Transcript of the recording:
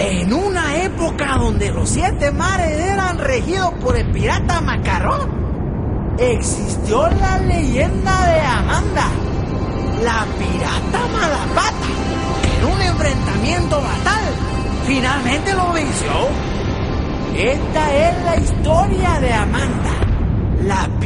En una época donde los 7 mares eran regidos por el pirata Macarrón, existió la leyenda de Amanda, la pirata Malapata, que en un enfrentamiento fatal finalmente lo venció. Esta es la historia de Amanda, la